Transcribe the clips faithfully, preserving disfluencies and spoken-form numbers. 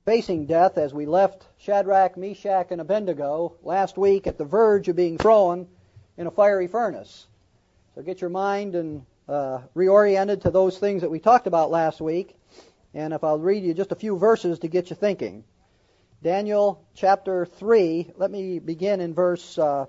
facing death as we left Shadrach, Meshach, and Abednego last week at the verge of being thrown in a fiery furnace. So get your mind and uh, reoriented to those things that we talked about last week. And if I'll read you just a few verses to get you thinking. Daniel chapter three, let me begin in verse uh,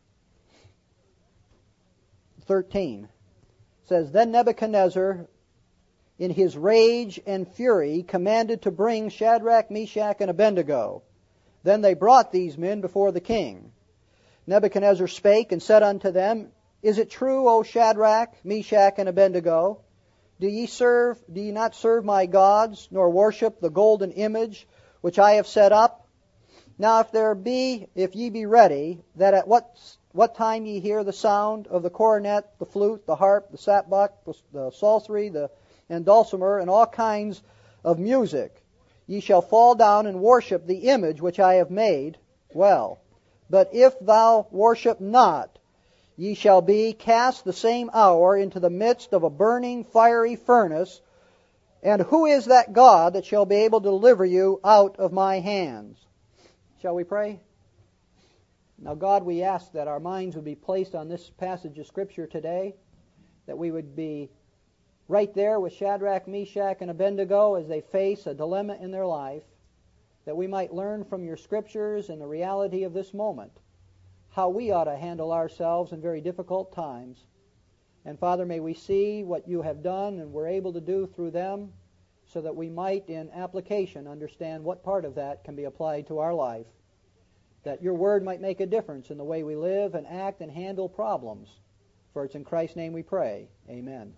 thirteen. It says, Then Nebuchadnezzar, in his rage and fury, commanded to bring Shadrach, Meshach, and Abednego. Then they brought these men before the king. Nebuchadnezzar spake and said unto them, Is it true, O Shadrach, Meshach, and Abednego? Do ye serve, do ye not serve my gods, nor worship the golden image which I have set up? Now if there be, if ye be ready, that at what what time ye hear the sound of the cornet, the flute, the harp, the sackbut, the, the psaltery, the and dulcimer, and all kinds of music, ye shall fall down and worship the image which I have made. Well, but if thou worship not, ye shall be cast the same hour into the midst of a burning fiery furnace. And who is that God that shall be able to deliver you out of my hands? Shall we pray? Now, God, we ask that our minds would be placed on this passage of Scripture today, that we would be right there with Shadrach, Meshach, and Abednego as they face a dilemma in their life, that we might learn from your Scriptures and the reality of this moment how we ought to handle ourselves in very difficult times. And Father, may we see what you have done and were able to do through them, so that we might in application understand what part of that can be applied to our life, that your word might make a difference in the way we live and act and handle problems. For it's in Christ's name we pray. Amen.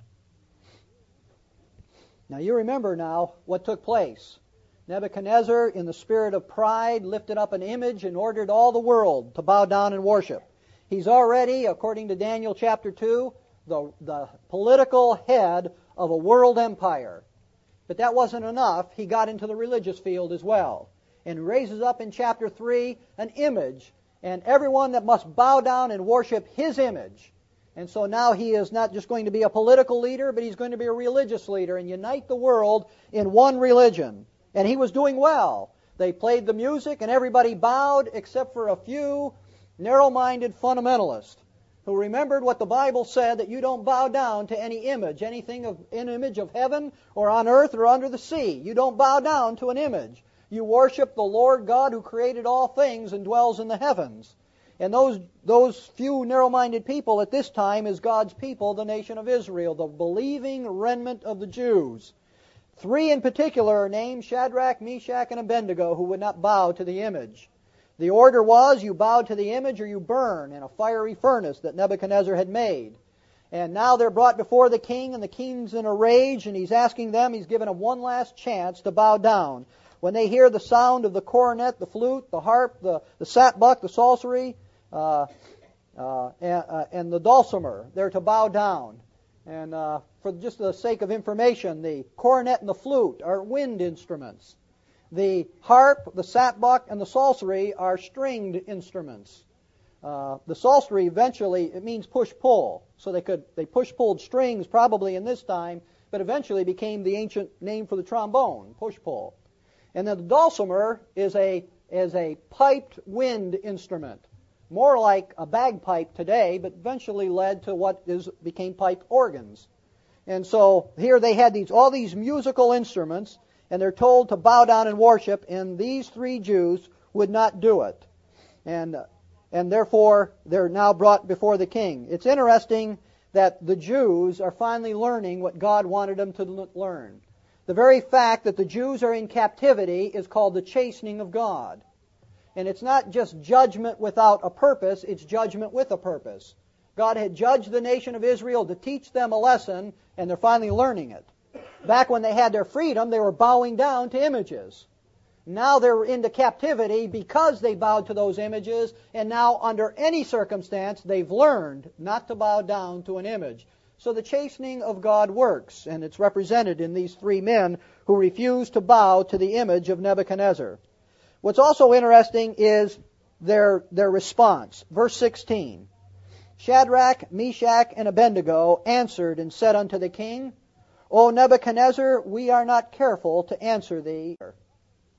Now you remember now what took place. Nebuchadnezzar, in the spirit of pride, lifted up an image and ordered all the world to bow down and worship. He's already, according to Daniel chapter two, the, the political head of a world empire. But that wasn't enough. He got into the religious field as well, and raises up in chapter three an image, and everyone that must bow down and worship his image. And so now he is not just going to be a political leader, but he's going to be a religious leader and unite the world in one religion. And he was doing well. They played the music and everybody bowed except for a few narrow-minded fundamentalists who remembered what the Bible said, that you don't bow down to any image, anything of an image of heaven or on earth or under the sea. You don't bow down to an image. You worship the Lord God who created all things and dwells in the heavens. And those those few narrow-minded people at this time is God's people, the nation of Israel, the believing remnant of the Jews. Three in particular are named, Shadrach, Meshach, and Abednego, who would not bow to the image. The order was, you bow to the image or you burn in a fiery furnace that Nebuchadnezzar had made. And now they're brought before the king, and the king's in a rage, and he's asking them, he's given them one last chance to bow down. When they hear the sound of the cornet, the flute, the harp, the, the sackbut, the psaltery, uh, uh, and, uh, and the dulcimer, they're to bow down. And uh, for just the sake of information, the cornet and the flute are wind instruments. The harp, the sackbut, and the psaltery are stringed instruments. Uh, the psaltery eventually, it means push-pull. So they could they push-pulled strings probably in this time, but eventually became the ancient name for the trombone, push-pull. And then the dulcimer is a is a piped wind instrument, more like a bagpipe today, but eventually led to what is became piped organs. And so here they had these all these musical instruments, and they're told to bow down and worship, and these three Jews would not do it. And and therefore they're now brought before the king. It's interesting that the Jews are finally learning what God wanted them to learn. The very fact that the Jews are in captivity is called the chastening of God. And it's not just judgment without a purpose, it's judgment with a purpose. God had judged the nation of Israel to teach them a lesson, and they're finally learning it. Back when they had their freedom, they were bowing down to images. Now they're into captivity because they bowed to those images, and now under any circumstance, they've learned not to bow down to an image. So the chastening of God works, and it's represented in these three men who refuse to bow to the image of Nebuchadnezzar. What's also interesting is their, their response. Verse sixteen. Shadrach, Meshach, and Abednego answered and said unto the king, O Nebuchadnezzar, we are not careful to answer thee.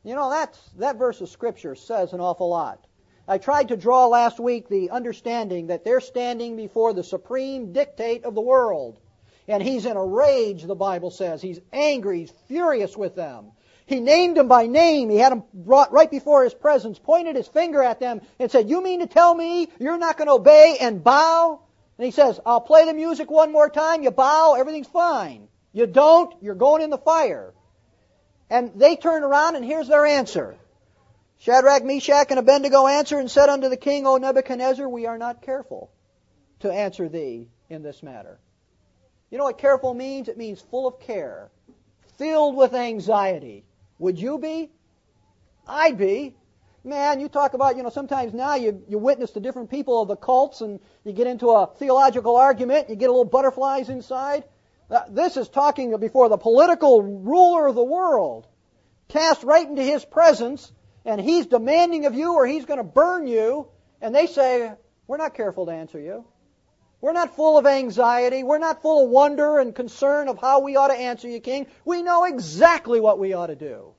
You know, that's, that verse of Scripture says an awful lot. I tried to draw last week the understanding that they're standing before the supreme dictate of the world. And he's in a rage, the Bible says. He's angry. He's furious with them. He named them by name. He had them brought right before his presence, pointed his finger at them, and said, "You mean to tell me you're not going to obey and bow?" And he says, "I'll play the music one more time. You bow, everything's fine. You don't, you're going in the fire." And they turn around, and here's their answer. Shadrach, Meshach, and Abednego answered and said unto the king, "O Nebuchadnezzar, we are not careful to answer thee in this matter." You know what careful means? It means full of care, filled with anxiety. Would you be? I'd be. Man, you talk about, you know, sometimes now you, you witness to different people of the cults and you get into a theological argument, you get a little butterflies inside. Uh, this is talking before the political ruler of the world, cast right into his presence, and he's demanding of you or he's going to burn you, and they say, "We're not careful to answer you. We're not full of anxiety. We're not full of wonder and concern of how we ought to answer you, King. We know exactly what we ought to do."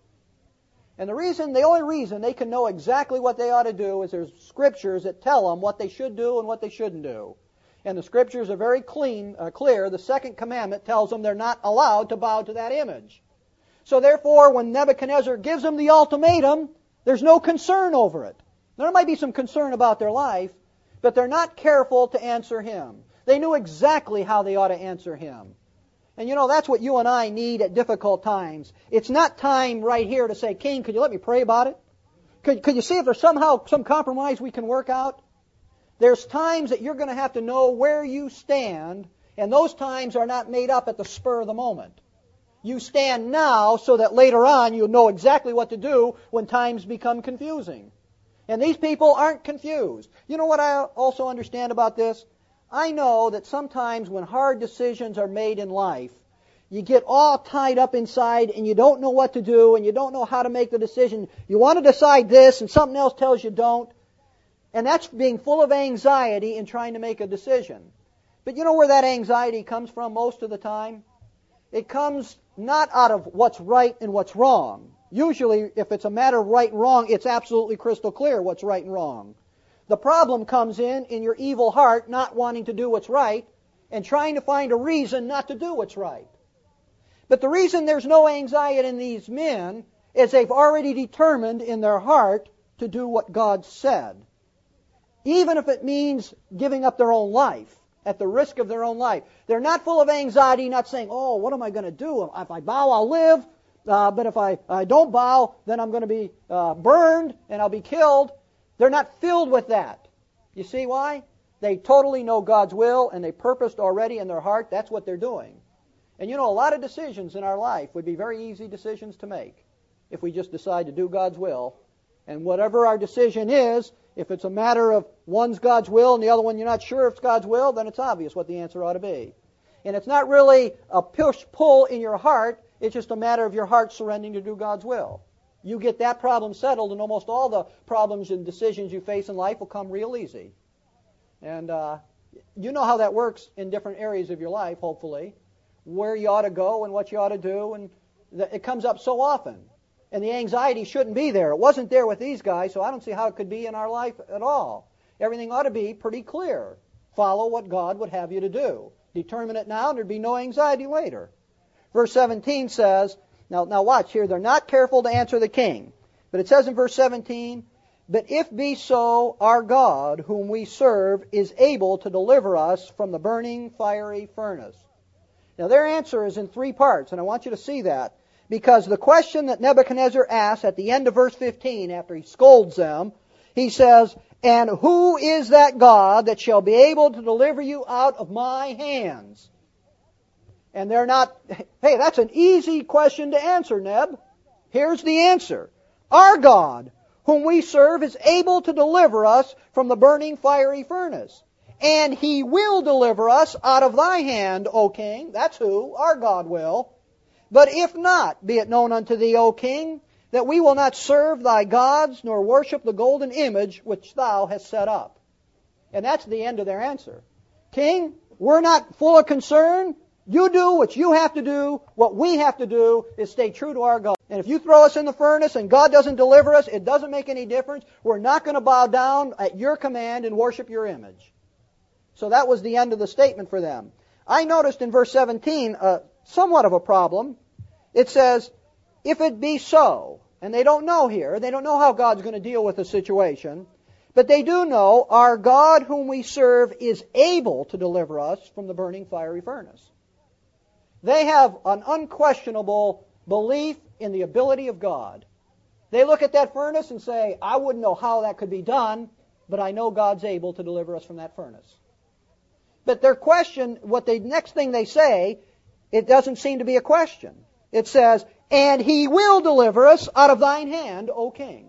And the reason, the only reason they can know exactly what they ought to do is there's scriptures that tell them what they should do and what they shouldn't do. And the scriptures are very clean, uh, clear. The second commandment tells them they're not allowed to bow to that image. So therefore, when Nebuchadnezzar gives them the ultimatum, there's no concern over it. There might be some concern about their life, but they're not careful to answer him. They knew exactly how they ought to answer him. And you know, that's what you and I need at difficult times. It's not time right here to say, "King, could you let me pray about it? Could, could you see if there's somehow some compromise we can work out?" There's times that you're going to have to know where you stand, and those times are not made up at the spur of the moment. You stand now so that later on you'll know exactly what to do when times become confusing. And these people aren't confused. You know what I also understand about this? I know that sometimes when hard decisions are made in life, you get all tied up inside and you don't know what to do and you don't know how to make the decision. You want to decide this and something else tells you don't. And that's being full of anxiety in trying to make a decision. But you know where that anxiety comes from most of the time? It comes not out of what's right and what's wrong. Usually, if it's a matter of right and wrong, it's absolutely crystal clear what's right and wrong. The problem comes in in your evil heart not wanting to do what's right and trying to find a reason not to do what's right. But the reason there's no anxiety in these men is they've already determined in their heart to do what God said. Even if it means giving up their own life, at the risk of their own life. They're not full of anxiety, not saying, "Oh, what am I going to do? If I bow, I'll live. Uh, but if I, I don't bow, then I'm going to be uh, burned and I'll be killed." They're not filled with that. You see why? They totally know God's will and they purposed already in their heart. That's what they're doing. And you know, a lot of decisions in our life would be very easy decisions to make if we just decide to do God's will. And whatever our decision is, if it's a matter of one's God's will and the other one you're not sure if it's God's will, then it's obvious what the answer ought to be. And it's not really a push-pull in your heart. It's just a matter of your heart surrendering to do God's will. You get that problem settled, and almost all the problems and decisions you face in life will come real easy. And uh, you know how that works in different areas of your life, hopefully, where you ought to go and what you ought to do, and th- it comes up so often. And the anxiety shouldn't be there. It wasn't there with these guys, so I don't see how it could be in our life at all. Everything ought to be pretty clear. Follow what God would have you to do. Determine it now, and there'd be no anxiety later. Verse seventeen says, now, now watch here, they're not careful to answer the king. But it says in verse seventeen, "But if be so, our God, whom we serve, is able to deliver us from the burning fiery furnace." Now their answer is in three parts, and I want you to see that. Because the question that Nebuchadnezzar asks at the end of verse fifteen, after he scolds them, he says, "And who is that God that shall be able to deliver you out of my hands?" And they're not, "Hey, that's an easy question to answer, Neb." Here's the answer. Our God, whom we serve, is able to deliver us from the burning fiery furnace. And He will deliver us out of thy hand, O king. That's who. Our God will. "But if not, be it known unto thee, O king, that we will not serve thy gods, nor worship the golden image which thou hast set up." And that's the end of their answer. King, we're not full of concern. You do what you have to do. What we have to do is stay true to our God. And if you throw us in the furnace and God doesn't deliver us, it doesn't make any difference. We're not going to bow down at your command and worship your image. So that was the end of the statement for them. I noticed in verse seventeen uh, somewhat of a problem. It says, if it be so, and they don't know here, they don't know how God's going to deal with the situation, but they do know our God whom we serve is able to deliver us from the burning fiery furnace. They have an unquestionable belief in the ability of God. They look at that furnace and say, I wouldn't know how that could be done, but I know God's able to deliver us from that furnace. But their question, what the next thing they say, it doesn't seem to be a question. It says, and He will deliver us out of thine hand, O king.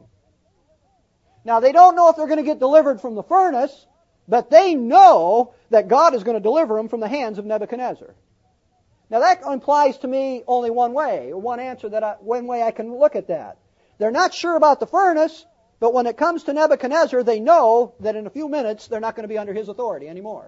Now, they don't know if they're going to get delivered from the furnace, but they know that God is going to deliver them from the hands of Nebuchadnezzar. Now, that implies to me only one way, or one answer, that I, one way I can look at that. They're not sure about the furnace, but when it comes to Nebuchadnezzar, they know that in a few minutes they're not going to be under his authority anymore.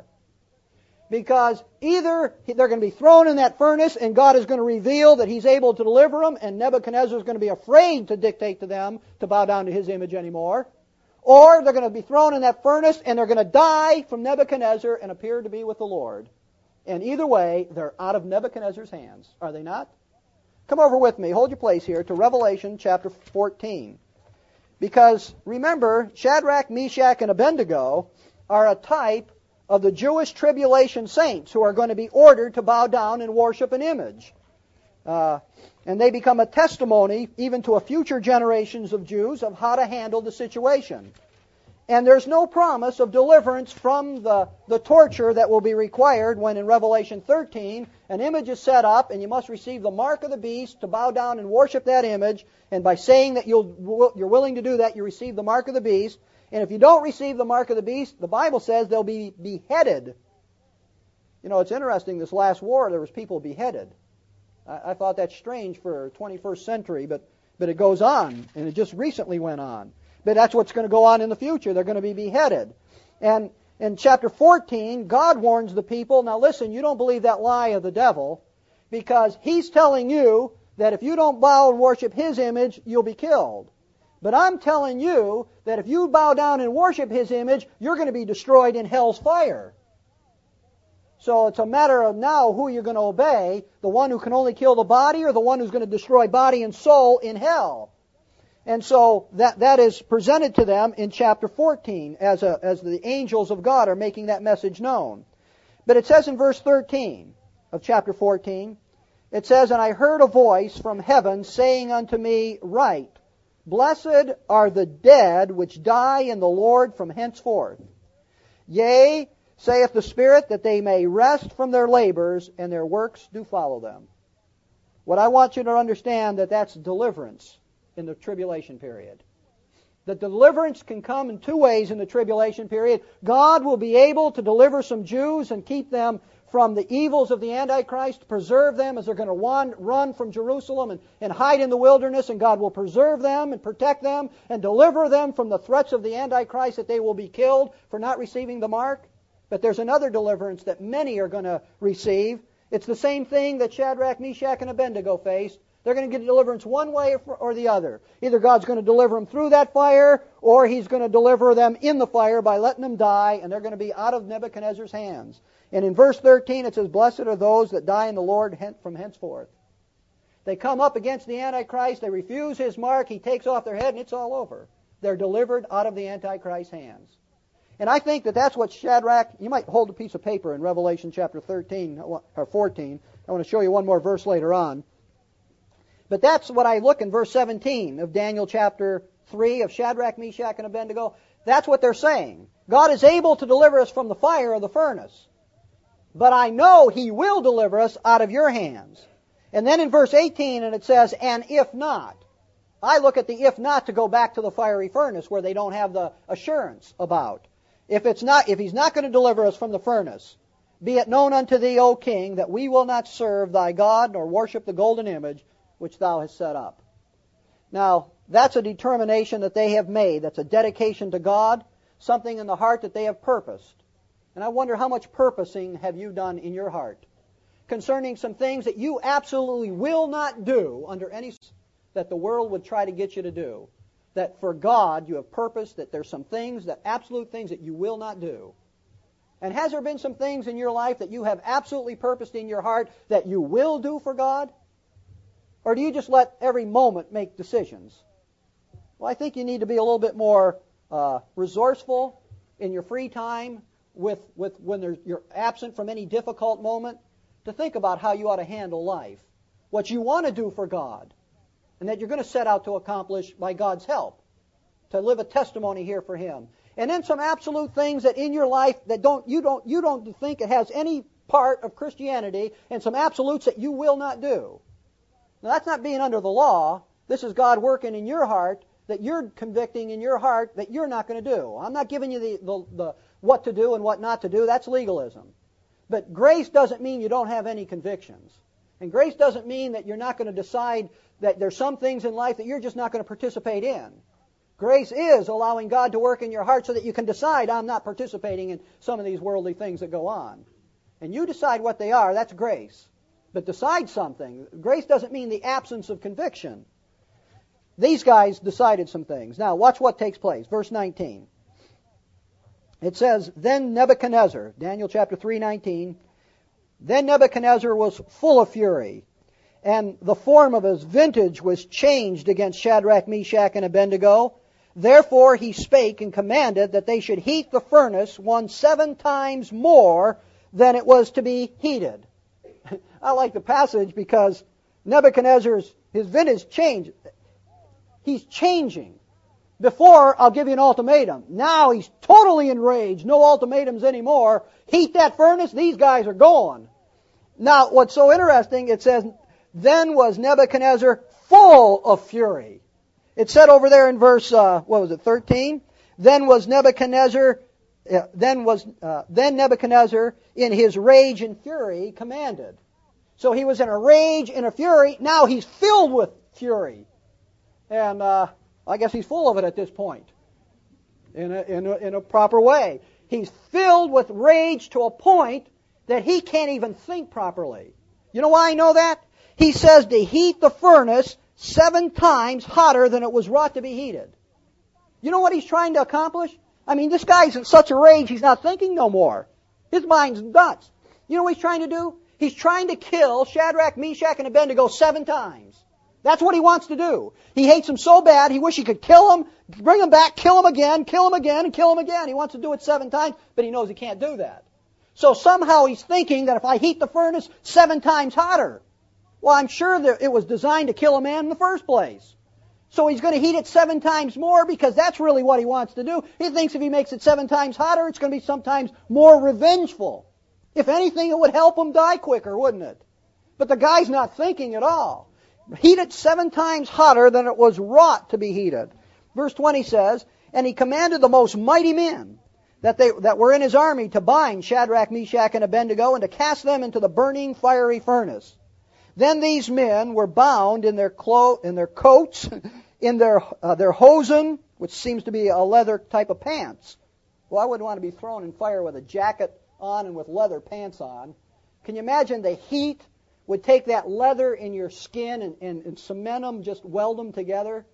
Because either they're going to be thrown in that furnace and God is going to reveal that He's able to deliver them, and Nebuchadnezzar is going to be afraid to dictate to them to bow down to his image anymore, or they're going to be thrown in that furnace and they're going to die from Nebuchadnezzar and appear to be with the Lord. And either way, they're out of Nebuchadnezzar's hands, are they not? Come over with me, hold your place here, to Revelation chapter fourteen. Because, remember, Shadrach, Meshach, and Abednego are a type of the Jewish tribulation saints who are going to be ordered to bow down and worship an image. Uh, and they become a testimony, even to a future generations of Jews, of how to handle the situation. And there's no promise of deliverance from the, the torture that will be required when in Revelation thirteen an image is set up and you must receive the mark of the beast to bow down and worship that image. And by saying that you'll, you're willing to do that, you receive the mark of the beast. And if you don't receive the mark of the beast, the Bible says they'll be beheaded. You know, it's interesting, this last war there was people beheaded. I, I thought that's strange for twenty-first century, but, but it goes on, and it just recently went on. But that's what's going to go on in the future. They're going to be beheaded. And in chapter fourteen, God warns the people, now listen, you don't believe that lie of the devil, because he's telling you that if you don't bow and worship his image, you'll be killed. But I'm telling you that if you bow down and worship his image, you're going to be destroyed in hell's fire. So it's a matter of now who you're going to obey, the one who can only kill the body or the one who's going to destroy body and soul in hell. And so that, that is presented to them in chapter fourteen as, a, as the angels of God are making that message known. But it says in verse thirteen of chapter fourteen, it says, and I heard a voice from heaven saying unto me, write, blessed are the dead which die in the Lord from henceforth. Yea, saith the Spirit, that they may rest from their labors, and their works do follow them. What I want you to understand, that that's deliverance in the tribulation period. The deliverance can come in two ways in the tribulation period. God will be able to deliver some Jews and keep them from the evils of the Antichrist, preserve them as they're going to run from Jerusalem and, and hide in the wilderness, and God will preserve them and protect them and deliver them from the threats of the Antichrist that they will be killed for not receiving the mark. But there's another deliverance that many are going to receive. It's the same thing that Shadrach, Meshach, and Abednego faced. They're going to get deliverance one way or the other. Either God's going to deliver them through that fire, or He's going to deliver them in the fire by letting them die, and they're going to be out of Nebuchadnezzar's hands. And in verse thirteen it says, blessed are those that die in the Lord from henceforth. They come up against the Antichrist, they refuse His mark, He takes off their head, and it's all over. They're delivered out of the Antichrist's hands. And I think that that's what Shadrach, you might hold a piece of paper in Revelation chapter thirteen or fourteen. I want to show you one more verse later on. But that's what I look in verse seventeen of Daniel chapter three of Shadrach, Meshach, and Abednego. That's what they're saying. God is able to deliver us from the fire of the furnace. But I know He will deliver us out of your hands. And then in verse eighteen, and it says, and if not. I look at the if not to go back to the fiery furnace where they don't have the assurance about. If it's not, if He's not going to deliver us from the furnace, be it known unto thee, O king, that we will not serve thy God nor worship the golden image which thou hast set up. Now, that's a determination that they have made. That's a dedication to God, something in the heart that they have purposed. And I wonder how much purposing have you done in your heart? concerning some things that you absolutely will not do under any that the world would try to get you to do. That for God you have purpose, that there's some things, that absolute things that you will not do. And has there been some things in your life that you have absolutely purposed in your heart that you will do for God? Or do you just let every moment make decisions? Well, I think you need to be a little bit more uh, resourceful in your free time with, with when there's, you're absent from any difficult moment to think about how you ought to handle life, what you want to do for God, and that you're going to set out to accomplish by God's help, to live a testimony here for Him. And then some absolute things that in your life that don't you don't you don't think it has any part of Christianity, and some absolutes that you will not do. Now that's not being under the law. This is God working in your heart, that you're convicting in your heart that you're not going to do. I'm not giving you the, the, the what to do and what not to do. That's legalism. But grace doesn't mean you don't have any convictions. And grace doesn't mean that you're not going to decide that there's some things in life that you're just not going to participate in. Grace is allowing God to work in your heart so that you can decide, I'm not participating in some of these worldly things that go on. And you decide what they are, that's grace. But decide something. Grace doesn't mean the absence of conviction. These guys decided some things. Now, watch what takes place. Verse nineteen. It says, Then Nebuchadnezzar, Daniel chapter three nineteen, Then Nebuchadnezzar was full of fury, and the form of his visage was changed against Shadrach, Meshach, and Abednego. Therefore he spake and commanded that they should heat the furnace one seven times more than it was to be heated. I like the passage because Nebuchadnezzar's, his visage changed. He's changing. Before, I'll give you an ultimatum. Now he's totally enraged. No ultimatums anymore. Heat that furnace, these guys are going. Now, what's so interesting, it says, Then was Nebuchadnezzar full of fury. It said over there in verse, uh, what was it, thirteen? Then was Nebuchadnezzar, uh, then was, uh, then Nebuchadnezzar in his rage and fury commanded. So he was in a rage and a fury. Now he's filled with fury. And, uh, I guess he's full of it at this point. In a, in a, in a proper way. He's filled with rage to a point that he can't even think properly. You know why I know that? He says to heat the furnace seven times hotter than it was wrought to be heated. You know what he's trying to accomplish? I mean, this guy's in such a rage, he's not thinking no more. His mind's nuts. You know what he's trying to do? He's trying to kill Shadrach, Meshach, and Abednego seven times. That's what he wants to do. He hates them so bad, he wishes he could kill them, bring them back, kill them again, kill them again, and kill them again. He wants to do it seven times, but he knows he can't do that. So somehow he's thinking that if I heat the furnace seven times hotter, well, I'm sure that it was designed to kill a man in the first place. So he's going to heat it seven times more because that's really what he wants to do. He thinks if he makes it seven times hotter, it's going to be sometimes more revengeful. If anything, it would help him die quicker, wouldn't it? But the guy's not thinking at all. Heat it seven times hotter than it was wrought to be heated. Verse twenty says, And he commanded the most mighty men that they that were in his army to bind Shadrach, Meshach, and Abednego, and to cast them into the burning fiery furnace. Then these men were bound in their clo- in their coats, in their uh, their hosen, which seems to be a leather type of pants. Well, I wouldn't want to be thrown in fire with a jacket on and with leather pants on. Can you imagine the heat would take that leather in your skin and, and, and cement them, just weld them together?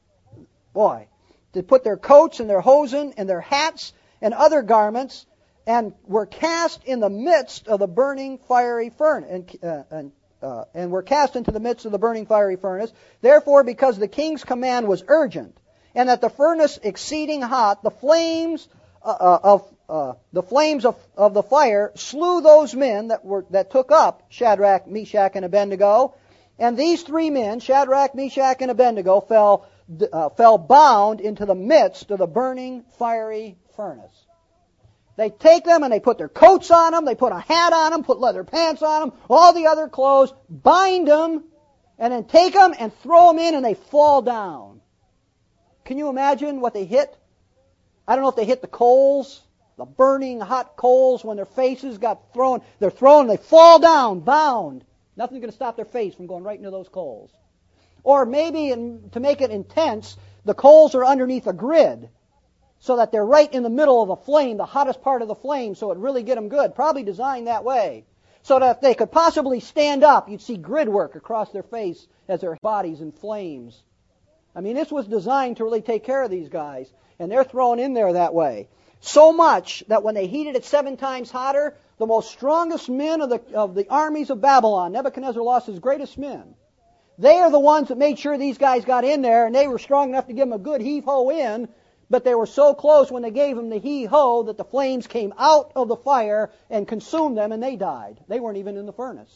Boy, they put their coats and their hosen and their hats and other garments and were cast in the midst of the burning fiery furnace. And, uh, and Uh, and were cast into the midst of the burning fiery furnace. Therefore, because the king's command was urgent, and that the furnace exceeding hot, the flames uh, uh, of uh, the flames of, of the fire slew those men that were that took up Shadrach, Meshach, and Abednego. And these three men, Shadrach, Meshach, and Abednego, fell uh, fell bound into the midst of the burning fiery furnace. They take them and they put their coats on them, they put a hat on them, put leather pants on them, all the other clothes, bind them, and then take them and throw them in and they fall down. Can you imagine what they hit? I don't know if they hit the coals, the burning hot coals when their faces got thrown. They're thrown, they fall down, bound. Nothing's going to stop their face from going right into those coals. Or maybe, in, to make it intense, the coals are underneath a grid, so that they're right in the middle of the flame, the hottest part of the flame, so it really get them good. Probably designed that way. so that if they could possibly stand up, you'd see grid work across their face as their bodies in flames. I mean, this was designed to really take care of these guys, and they're thrown in there that way. So much that when they heated it seven times hotter, the most strongest men of the, of the armies of Babylon, Nebuchadnezzar lost his greatest men. They are the ones that made sure these guys got in there, and they were strong enough to give them a good heave-ho in, but they were so close when they gave them the heave-ho that the flames came out of the fire and consumed them, and they died. They weren't even in the furnace.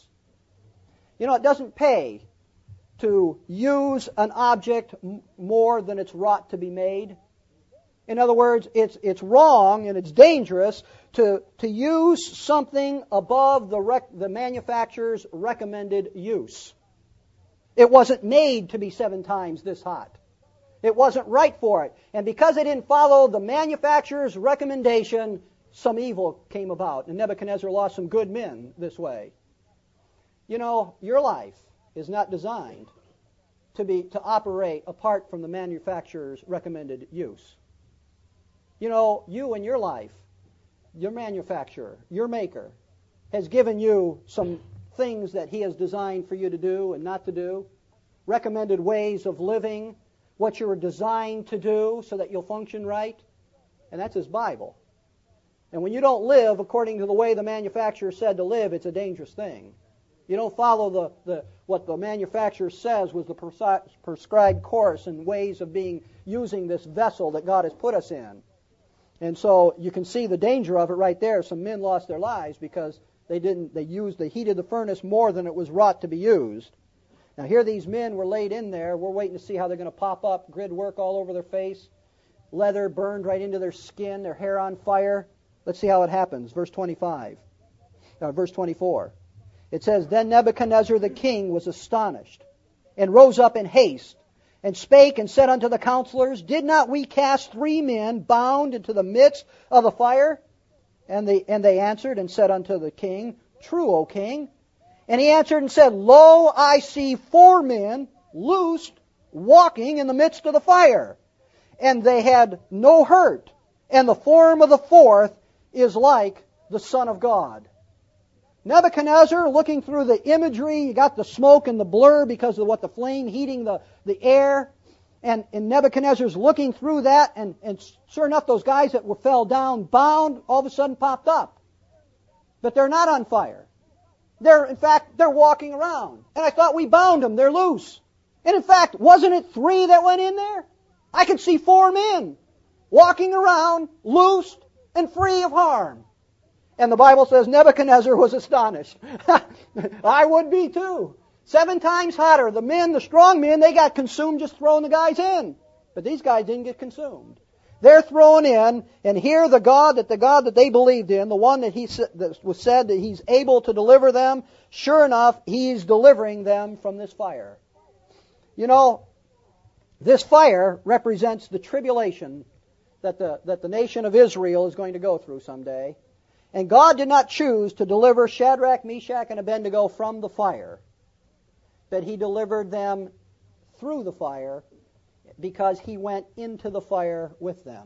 You know, it doesn't pay to use an object m- more than it's wrought to be made. In other words, it's it's wrong and it's dangerous to to use something above the rec- the manufacturer's recommended use. It wasn't made to be seven times this hot. It wasn't right for it. And because they didn't follow the manufacturer's recommendation, some evil came about. And Nebuchadnezzar lost some good men this way. You know, your life is not designed to be to operate apart from the manufacturer's recommended use. You know, you in your life, your manufacturer, your maker, has given you some things that he has designed for you to do and not to do, recommended ways of living, what you were designed to do so that you'll function right, and that's his Bible. And when you don't live according to the way the manufacturer said to live, it's a dangerous thing. You don't follow the, the what the manufacturer says was the presi- prescribed course and ways of being using this vessel that God has put us in. And so you can see the danger of it right there. Some men lost their lives because they didn't they used they heated the furnace more than it was wrought to be used. Now here these men were laid in there. We're waiting to see how they're going to pop up. Grid work all over their face. Leather burned right into their skin. Their hair on fire. Let's see how it happens. Verse twenty-five. Uh, verse twenty-four. It says, Then Nebuchadnezzar the king was astonished, and rose up in haste, and spake and said unto the counselors, Did not we cast three men bound into the midst of the fire? And they, and they answered and said unto the king, True, O king. And he answered and said, Lo, I see four men loosed, walking in the midst of the fire, and they had no hurt, and the form of the fourth is like the Son of God. Nebuchadnezzar, looking through the imagery, you got the smoke and the blur because of what the flame heating the, the air, and, and Nebuchadnezzar's looking through that, and, and sure enough, those guys that were fell down, bound, all of a sudden popped up. But they're not on fire. They're, in fact, they're walking around. And I thought we bound them. They're loose. And in fact, wasn't it three that went in there? I could see four men walking around, loosed and free of harm. And the Bible says Nebuchadnezzar was astonished. I would be too. Seven times hotter. The men, the strong men, they got consumed just throwing the guys in. But these guys didn't get consumed. They're thrown in, and here the God that the God that they believed in, the one that he that was said that he's able to deliver them, sure enough, he's delivering them from this fire. You know, this fire represents the tribulation that the that the nation of Israel is going to go through someday. And God did not choose to deliver Shadrach, Meshach, and Abednego from the fire, but He delivered them through the fire because He went into the fire with them.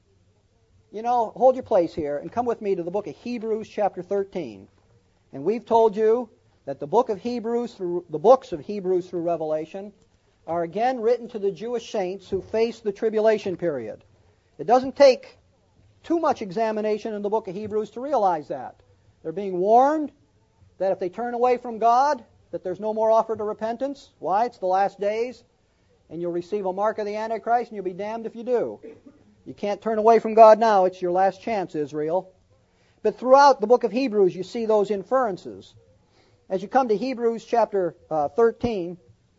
You know, hold your place here and come with me to the book of Hebrews chapter thirteen. And we've told you that the book of Hebrews through the books of Hebrews through Revelation are again written to the Jewish saints who face the tribulation period. It doesn't take too much examination in the book of Hebrews to realize that. They're being warned that if they turn away from God, that there's no more offer to repentance. Why? It's the last days, and you'll receive a mark of the Antichrist, and you'll be damned if you do. You can't turn away from God now. It's your last chance, Israel. But throughout the book of Hebrews, you see those inferences. As you come to Hebrews chapter uh, thirteen,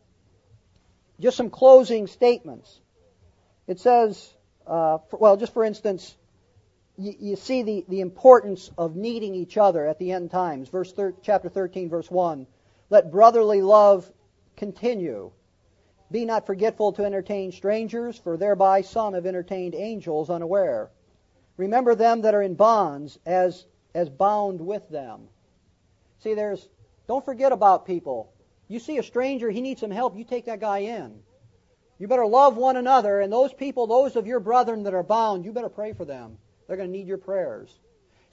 just some closing statements. It says, uh, for, well, just for instance, You, you see the, the importance of needing each other at the end times. Verse thir- chapter thirteen, verse one. Let brotherly love continue. Be not forgetful to entertain strangers, for thereby some have entertained angels unaware. Remember them that are in bonds as, as bound with them. See, there's, don't forget about people. You see a stranger, he needs some help, you take that guy in. You better love one another, and those people, those of your brethren that are bound, you better pray for them. They're going to need your prayers.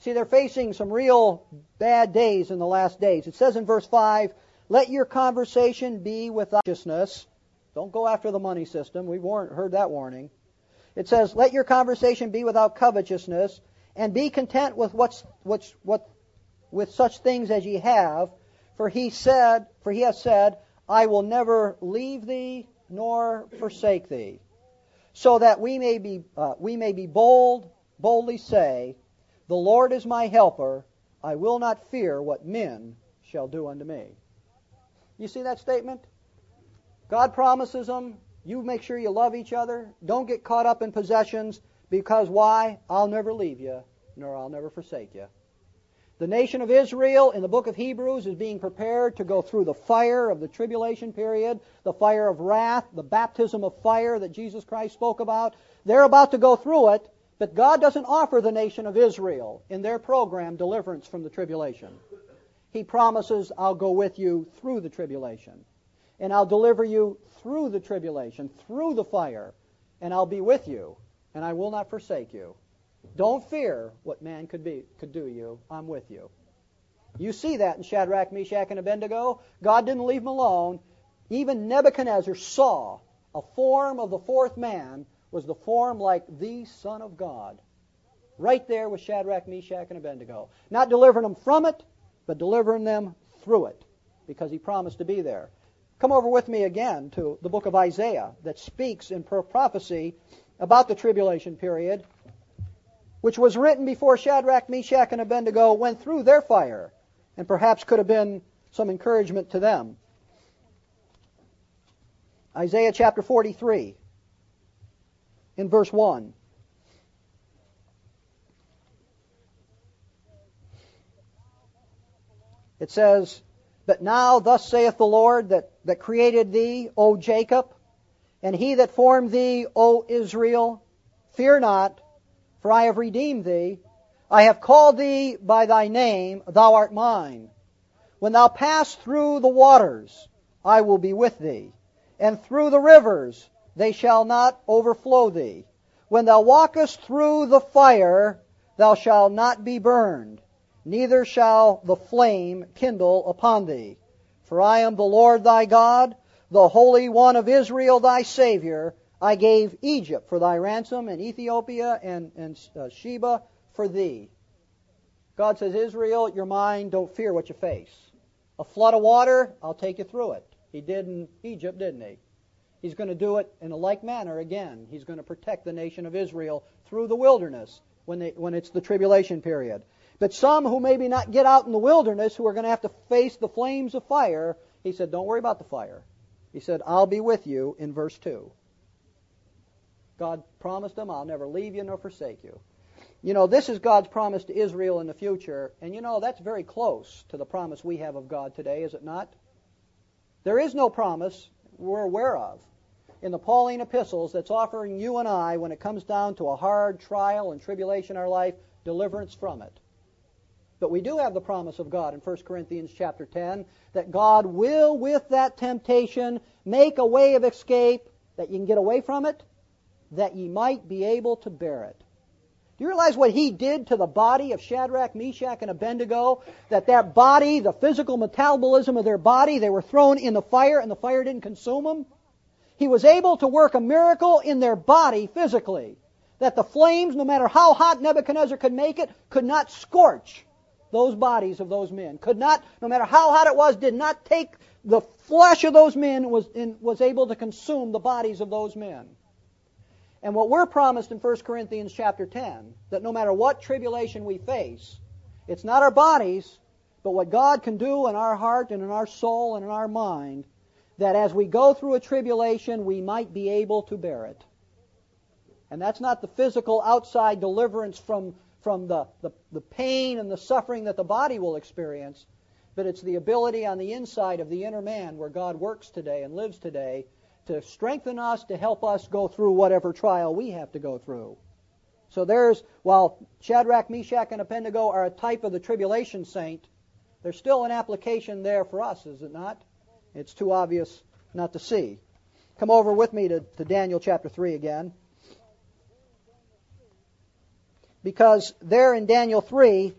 See, they're facing some real bad days in the last days. It says in verse five, let your conversation be without righteousness. Don't go after the money system. We've heard that warning. It says, let your conversation be without covetousness, and be content with what's, what's, what, with such things as ye have. For he said, for he has said, I will never leave thee nor forsake thee. So that we may be, uh, we may be bold, boldly say, the Lord is my helper. I will not fear what men shall do unto me. You see that statement? God promises them, you make sure you love each other. Don't get caught up in possessions, because why? I'll never leave you, nor I'll never forsake you. The nation of Israel in the book of Hebrews is being prepared to go through the fire of the tribulation period, the fire of wrath, the baptism of fire that Jesus Christ spoke about. They're about to go through it, but God doesn't offer the nation of Israel in their program deliverance from the tribulation. He promises, I'll go with you through the tribulation, and I'll deliver you through the tribulation, through the fire, and I'll be with you, and I will not forsake you. Don't fear what man could be could do you. I'm with you. You see that in Shadrach, Meshach, and Abednego. God didn't leave them alone. Even Nebuchadnezzar saw a form of the fourth man was the form like the Son of God. Right there with Shadrach, Meshach, and Abednego. Not delivering them from it, but delivering them through it, because he promised to be there. Come over with me again to the book of Isaiah that speaks in prophecy about the tribulation period, which was written before Shadrach, Meshach, and Abednego went through their fire, and perhaps could have been some encouragement to them. Isaiah chapter forty-three, in verse one. It says, but now thus saith the Lord that, that created thee, O Jacob, and he that formed thee, O Israel, fear not, for I have redeemed thee. I have called thee by thy name, thou art mine. When thou pass through the waters, I will be with thee, and through the rivers, they shall not overflow thee. When thou walkest through the fire, thou shalt not be burned, neither shall the flame kindle upon thee. For I am the Lord thy God, the Holy One of Israel thy Savior. I gave Egypt for thy ransom, and Ethiopia and, and uh, Sheba for thee. God says, Israel, you're mine, don't fear what you face. A flood of water, I'll take you through it. He did in Egypt, didn't he? He's going to do it in a like manner again. He's going to protect the nation of Israel through the wilderness when, they, when it's the tribulation period. But some who maybe not get out in the wilderness, who are going to have to face the flames of fire, he said, don't worry about the fire. He said, I'll be with you in verse two. God promised them, I'll never leave you nor forsake you. You know, this is God's promise to Israel in the future, and you know, that's very close to the promise we have of God today, is it not? There is no promise we're aware of in the Pauline epistles that's offering you and I, when it comes down to a hard trial and tribulation in our life, deliverance from it. But we do have the promise of God in First Corinthians chapter ten, that God will, with that temptation, make a way of escape, that you can get away from it, that ye might be able to bear it. Do you realize what he did to the body of Shadrach, Meshach, and Abednego? That their body, the physical metabolism of their body, they were thrown in the fire and the fire didn't consume them? He was able to work a miracle in their body physically, that the flames, no matter how hot Nebuchadnezzar could make it, could not scorch those bodies of those men. Could not, no matter how hot it was, did not take the flesh of those men, was, in, was able to consume the bodies of those men. And what we're promised in First Corinthians chapter ten, that no matter what tribulation we face, it's not our bodies, but what God can do in our heart and in our soul and in our mind, that as we go through a tribulation, we might be able to bear it. And that's not the physical outside deliverance from, from the, the, the pain and the suffering that the body will experience, but it's the ability on the inside of the inner man where God works today and lives today to strengthen us, to help us go through whatever trial we have to go through. So there's, while Shadrach, Meshach, and Abednego are a type of the tribulation saint, there's still an application there for us, is it not? It's too obvious not to see. Come over with me to, to Daniel chapter three again. because there in Daniel three,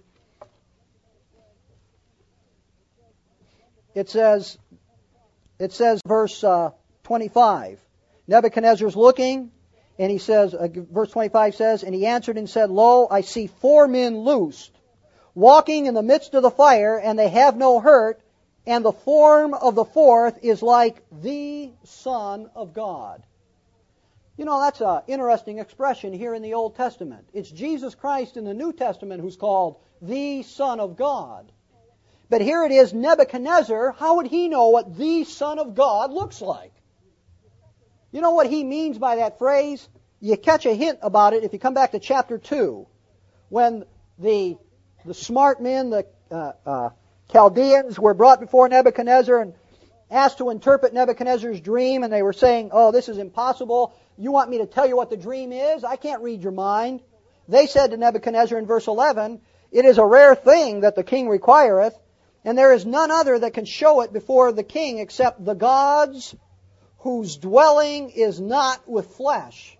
it says, it says verse uh, twenty-five, Nebuchadnezzar's looking, and he says, uh, verse twenty-five says, and he answered and said, Lo, I see four men loosed, walking in the midst of the fire, and they have no hurt, and the form of the fourth is like the Son of God. You know, that's an interesting expression here in the Old Testament. It's Jesus Christ in the New Testament who's called the Son of God. But here it is, Nebuchadnezzar, how would he know what the Son of God looks like? You know what he means by that phrase? You catch a hint about it if you come back to chapter two, when the the smart men, the uh, uh, Chaldeans, were brought before Nebuchadnezzar and asked to interpret Nebuchadnezzar's dream, and they were saying, oh, this is impossible. You want me to tell you what the dream is? I can't read your mind. They said to Nebuchadnezzar in verse eleven, it is a rare thing that the king requireth, and there is none other that can show it before the king except the gods whose dwelling is not with flesh.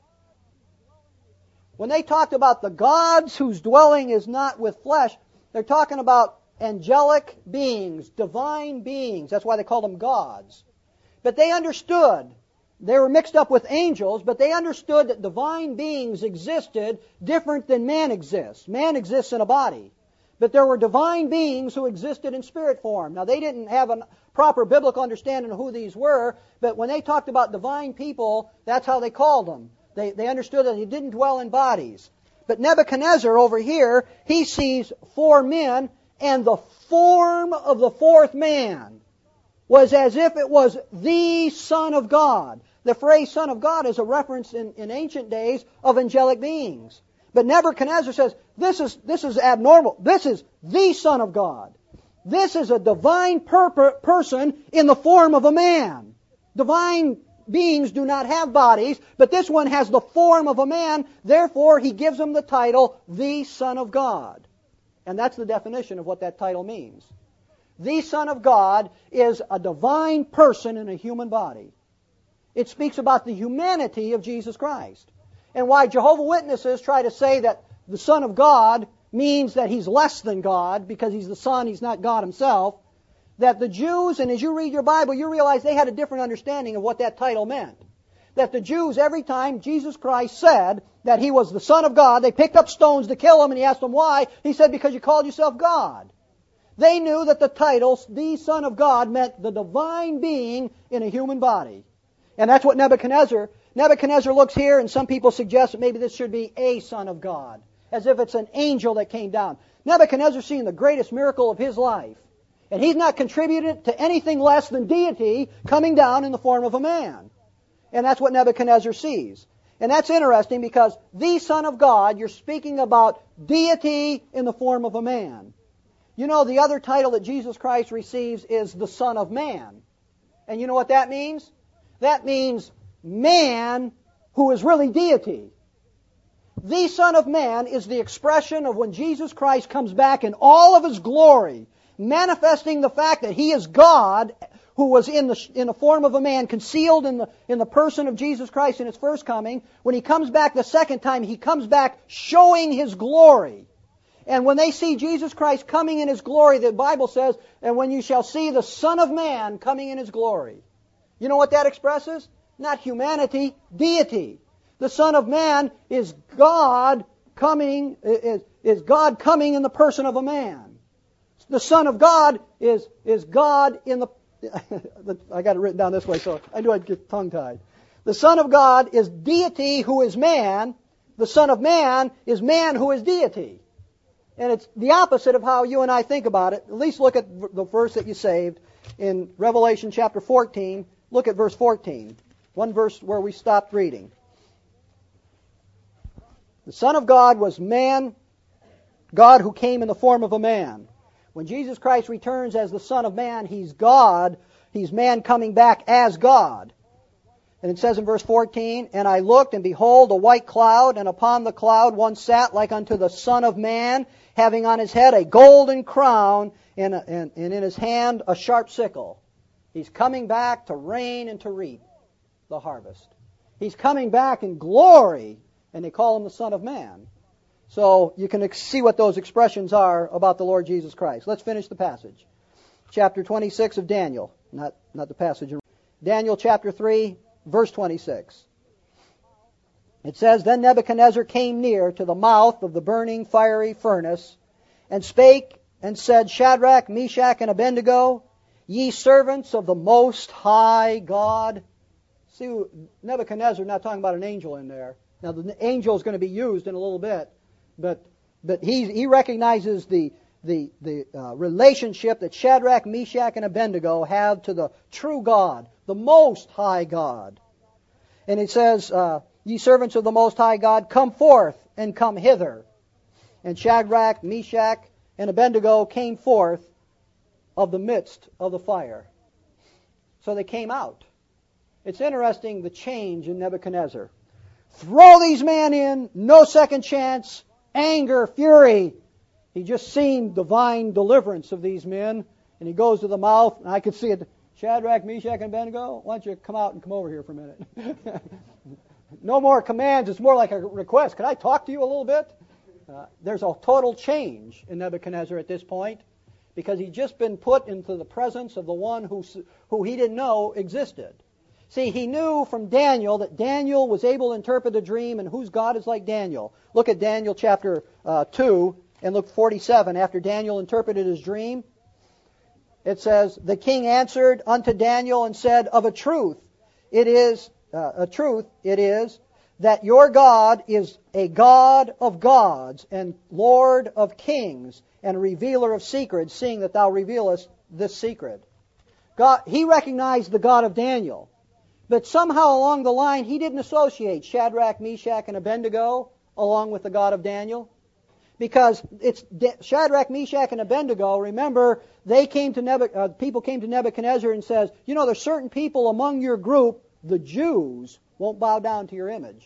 When they talked about the gods whose dwelling is not with flesh, they're talking about angelic beings, divine beings. That's why they called them gods. But they understood, they were mixed up with angels, but they understood that divine beings existed different than man exists. Man exists in a body. But there were divine beings who existed in spirit form. Now, they didn't have a proper biblical understanding of who these were, but when they talked about divine people, that's how they called them. They, they understood that they didn't dwell in bodies. But Nebuchadnezzar over here, he sees four men, and the form of the fourth man was as if it was the Son of God. The phrase Son of God is a reference in, in ancient days of angelic beings. But Nebuchadnezzar says, this is, this is abnormal. This is the Son of God. This is a divine per- person in the form of a man. Divine beings do not have bodies, but this one has the form of a man. Therefore, he gives him the title, the Son of God. And that's the definition of what that title means. The Son of God is a divine person in a human body. It speaks about the humanity of Jesus Christ. And why Jehovah's Witnesses try to say that the Son of God means that He's less than God because He's the Son, He's not God Himself, that the Jews, and as you read your Bible, you realize they had a different understanding of what that title meant. That the Jews, every time Jesus Christ said that He was the Son of God, they picked up stones to kill Him, and He asked them why. He said, because you called yourself God. They knew that the title, the Son of God, meant the divine being in a human body. And that's what Nebuchadnezzar, Nebuchadnezzar looks here, and some people suggest that maybe this should be a Son of God, as if it's an angel that came down. Nebuchadnezzar's seen the greatest miracle of his life. And he's not contributed to anything less than deity coming down in the form of a man. And that's what Nebuchadnezzar sees. And that's interesting because the Son of God, you're speaking about deity in the form of a man. You know, the other title that Jesus Christ receives is the Son of Man. And you know what that means? That means man who is really deity. The Son of Man is the expression of when Jesus Christ comes back in all of His glory, manifesting the fact that He is God, who was in the in the form of a man, concealed in the in the person of Jesus Christ in His first coming. When He comes back the second time, He comes back showing His glory. And when they see Jesus Christ coming in His glory, the Bible says, and when you shall see the Son of Man coming in His glory. You know what that expresses? Not humanity, deity. The Son of Man is God coming, is, is God coming in the person of a man. The Son of God is, is God in the... I got it written down this way, so I knew I'd get tongue-tied. The Son of God is deity who is man. The Son of Man is man who is deity. And it's the opposite of how you and I think about it. At least look at the verse that you saved in Revelation chapter fourteen. Look at verse fourteen. One verse where we stopped reading. The Son of God was man, God who came in the form of a man. When Jesus Christ returns as the Son of Man, He's God. He's man coming back as God. And it says in verse fourteen, and I looked, and behold, a white cloud, and upon the cloud one sat like unto the Son of Man, having on his head a golden crown, and, a, and, and in his hand a sharp sickle. He's coming back to reign and to reap the harvest. He's coming back in glory, and they call Him the Son of Man. So you can see what those expressions are about the Lord Jesus Christ. Let's finish the passage. Chapter twenty-six of Daniel. Not, not the passage. Daniel chapter three, verse twenty-six. It says, Then Nebuchadnezzar came near to the mouth of the burning fiery furnace, and spake and said, Shadrach, Meshach, and Abednego, ye servants of the Most High God. See, Nebuchadnezzar, not talking about an angel in there. Now, the angel is going to be used in a little bit, but but he he recognizes the the the uh, relationship that Shadrach, Meshach, and Abednego have to the true God, the Most High God. And it says, uh, ye servants of the Most High God, come forth and come hither. And Shadrach, Meshach, and Abednego came forth of the midst of the fire. So they came out. It's interesting, the change in Nebuchadnezzar. Throw these men in, no second chance, anger, fury. He just seen divine deliverance of these men, and he goes to the mouth, and I could see it. Shadrach, Meshach, and Abednego, why don't you come out and come over here for a minute? No more commands, it's more like a request. Can I talk to you a little bit? Uh, there's a total change in Nebuchadnezzar at this point, because he'd just been put into the presence of the one who, who he didn't know existed. See, he knew from Daniel that Daniel was able to interpret a dream, and whose God is like Daniel. Look at Daniel chapter uh, two, and look forty-seven. After Daniel interpreted his dream, it says, The king answered unto Daniel and said, Of a truth, it is, uh, a truth it is, that your God is a God of gods, and Lord of kings, and revealer of secrets, seeing that thou revealest this secret. God, he recognized the God of Daniel. But somehow along the line, he didn't associate Shadrach, Meshach, and Abednego along with the God of Daniel. Because it's Shadrach, Meshach, and Abednego, remember, they came to Nebuch- uh, people came to Nebuchadnezzar and says, you know, there's certain people among your group, the Jews, won't bow down to your image.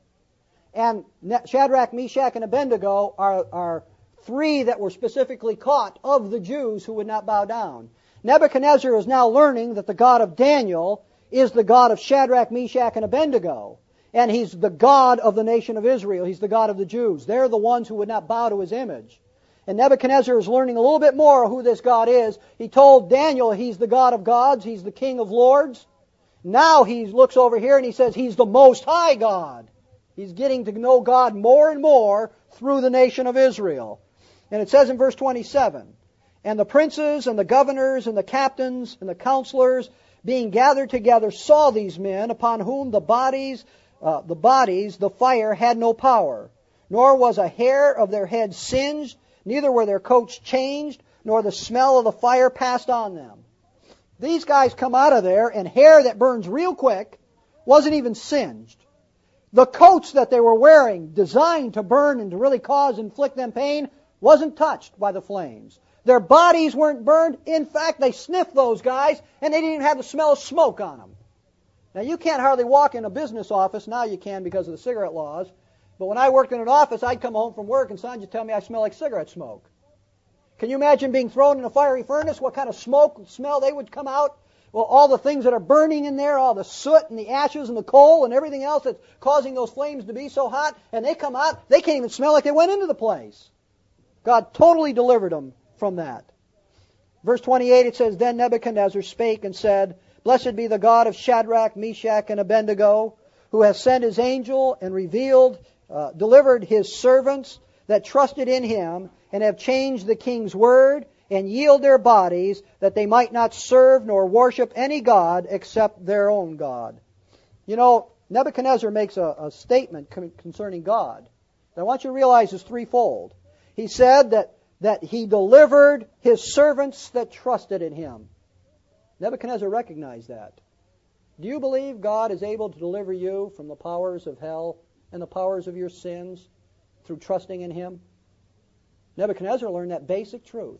And Shadrach, Meshach, and Abednego are, are three that were specifically caught of the Jews who would not bow down. Nebuchadnezzar is now learning that the God of Daniel is the God of Shadrach, Meshach, and Abednego. And he's the God of the nation of Israel. He's the God of the Jews. They're the ones who would not bow to his image. And Nebuchadnezzar is learning a little bit more who this God is. He told Daniel he's the God of gods. He's the King of lords. Now he looks over here and he says he's the Most High God. He's getting to know God more and more through the nation of Israel. And it says in verse twenty-seven, And the princes and the governors and the captains and the counselors being gathered together saw these men upon whom the bodies, uh, the bodies, the fire had no power, nor was a hair of their head singed, neither were their coats changed, nor the smell of the fire passed on them. These guys come out of there, and hair that burns real quick wasn't even singed. The coats that they were wearing, designed to burn and to really cause, inflict them pain, wasn't touched by the flames. Their bodies weren't burned. In fact, they sniffed those guys, and they didn't even have the smell of smoke on them. Now, you can't hardly walk in a business office. Now you can because of the cigarette laws. But when I worked in an office, I'd come home from work, and someone would tell me I smell like cigarette smoke. Can you imagine being thrown in a fiery furnace? What kind of smoke and smell they would come out? Well, all the things that are burning in there, all the soot and the ashes and the coal and everything else that's causing those flames to be so hot, and they come out, they can't even smell like they went into the place. God totally delivered them from that. Verse twenty-eight, it says, Then Nebuchadnezzar spake and said, Blessed be the God of Shadrach, Meshach, and Abednego, who has sent his angel and revealed, uh, delivered his servants that trusted in him, and have changed the king's word, and yield their bodies, that they might not serve nor worship any god except their own God. You know, Nebuchadnezzar makes a, a statement concerning God that I want you to realize is threefold. He said that that he delivered his servants that trusted in him. Nebuchadnezzar recognized that. Do you believe God is able to deliver you from the powers of hell and the powers of your sins through trusting in him? Nebuchadnezzar learned that basic truth.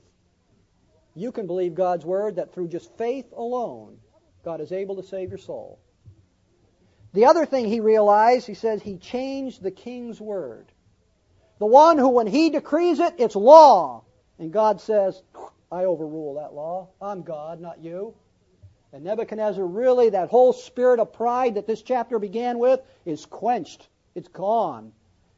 You can believe God's word that through just faith alone, God is able to save your soul. The other thing he realized, he says, he changed the king's word. The one who, when he decrees it, it's law. And God says, I overrule that law. I'm God, not you. And Nebuchadnezzar, really, that whole spirit of pride that this chapter began with is quenched. It's gone.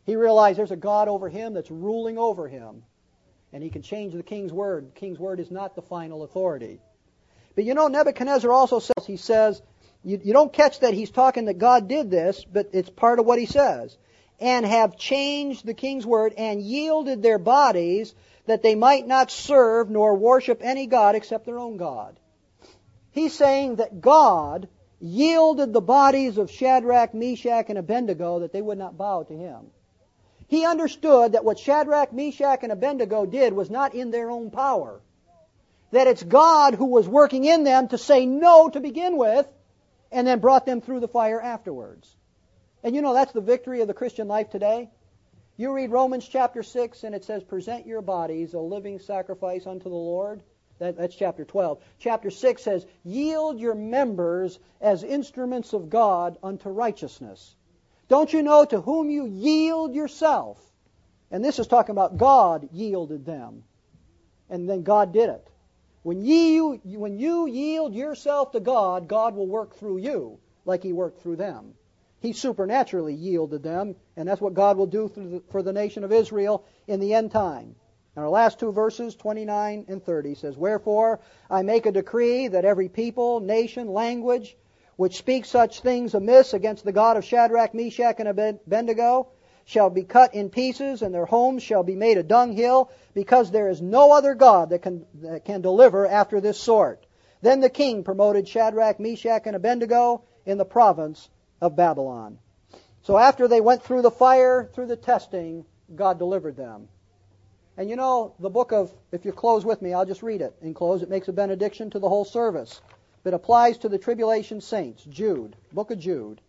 He realized there's a God over him that's ruling over him. And he can change the king's word. The king's word is not the final authority. But you know, Nebuchadnezzar also says, he says, you, you don't catch that he's talking that God did this, but it's part of what he says. And have changed the king's word and yielded their bodies that they might not serve nor worship any god except their own God. He's saying that God yielded the bodies of Shadrach, Meshach, and Abednego that they would not bow to him. He understood that what Shadrach, Meshach, and Abednego did was not in their own power. That it's God who was working in them to say no to begin with, and then brought them through the fire afterwards. And you know, that's the victory of the Christian life today. You read Romans chapter six, and it says, present your bodies a living sacrifice unto the Lord. That, that's chapter twelve. Chapter six says, yield your members as instruments of God unto righteousness. Don't you know to whom you yield yourself? And this is talking about God yielded them. And then God did it. When you, when you yield yourself to God, God will work through you like He worked through them. He supernaturally yielded them, and that's what God will do through the, for the nation of Israel in the end time. And our last two verses, twenty-nine and thirty, says, wherefore I make a decree that every people, nation, language, which speaks such things amiss against the God of Shadrach, Meshach, and Abednego, shall be cut in pieces, and their homes shall be made a dunghill, because there is no other God that can, that can deliver after this sort. Then the king promoted Shadrach, Meshach, and Abednego in the province of Babylon. So after they went through the fire, through the testing, God delivered them. And you know, the book of, if you close with me, I'll just read it and close. It makes a benediction to the whole service. It applies to the tribulation saints. Jude, book of Jude.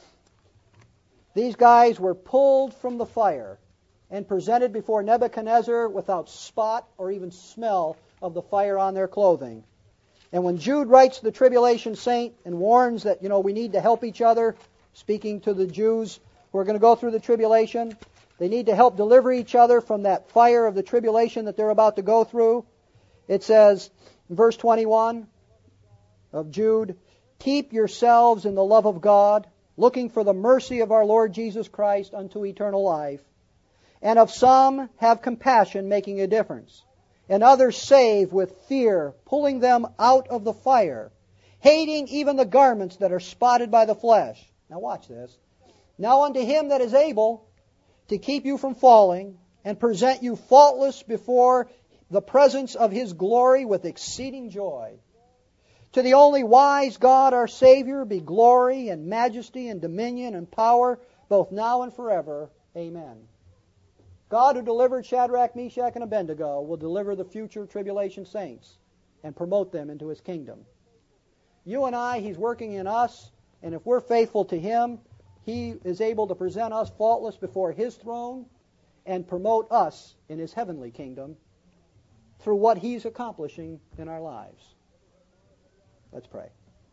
These guys were pulled from the fire and presented before Nebuchadnezzar without spot or even smell of the fire on their clothing. And when Jude writes to the tribulation saint and warns that, you know, we need to help each other, speaking to the Jews who are going to go through the tribulation, they need to help deliver each other from that fire of the tribulation that they're about to go through. It says in verse twenty-one of Jude, keep yourselves in the love of God, looking for the mercy of our Lord Jesus Christ unto eternal life. And of some have compassion, making a difference. And others save with fear, pulling them out of the fire, hating even the garments that are spotted by the flesh. Now watch this. Now unto him that is able to keep you from falling, and present you faultless before the presence of his glory with exceeding joy. To the only wise God our Savior be glory and majesty and dominion and power, both now and forever. Amen. God who delivered Shadrach, Meshach, and Abednego will deliver the future tribulation saints and promote them into His kingdom. You and I, He's working in us, and if we're faithful to Him, He is able to present us faultless before His throne and promote us in His heavenly kingdom through what He's accomplishing in our lives. Let's pray.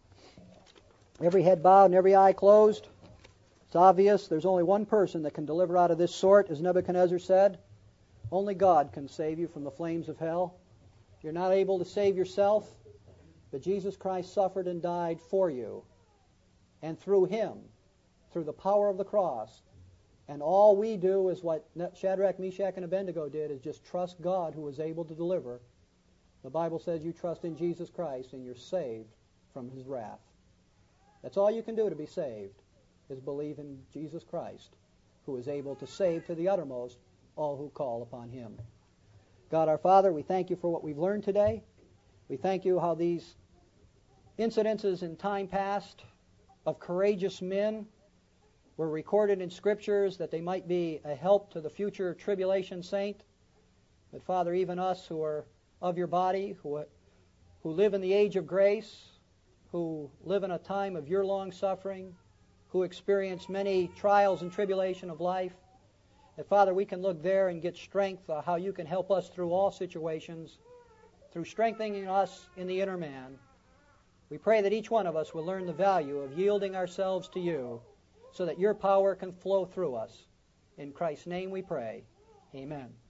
Every head bowed and every eye closed. It's obvious there's only one person that can deliver out of this sort, as Nebuchadnezzar said. Only God can save you from the flames of hell. You're not able to save yourself, but Jesus Christ suffered and died for you. And through Him, through the power of the cross, and all we do is what Shadrach, Meshach, and Abednego did, is just trust God who is able to deliver. The Bible says you trust in Jesus Christ and you're saved from His wrath. That's all you can do to be saved, is believe in Jesus Christ, who is able to save to the uttermost all who call upon Him. God our Father, we thank You for what we've learned today. We thank You how these incidences in time past of courageous men were recorded in Scriptures that they might be a help to the future tribulation saint. But Father, even us who are of Your body, who, who live in the age of grace, who live in a time of Your long suffering, who experience many trials and tribulation of life, that Father, we can look there and get strength, uh, how You can help us through all situations, through strengthening us in the inner man. We pray that each one of us will learn the value of yielding ourselves to You, so that Your power can flow through us. In Christ's name we pray. Amen.